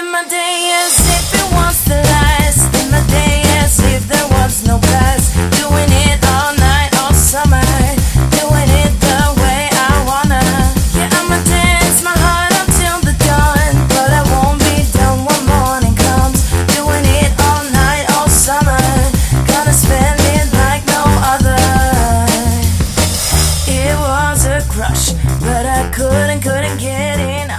Living my day as if it was the last. Living my day as if there was no past. Doing it all night, all summer. Doing it the way I wanna. Yeah, I'ma dance my heart up till the dawn. But I won't be done when morning comes. Doing it all night, all summer. Gonna spend it like no other. It was a crush, but I couldn't get in.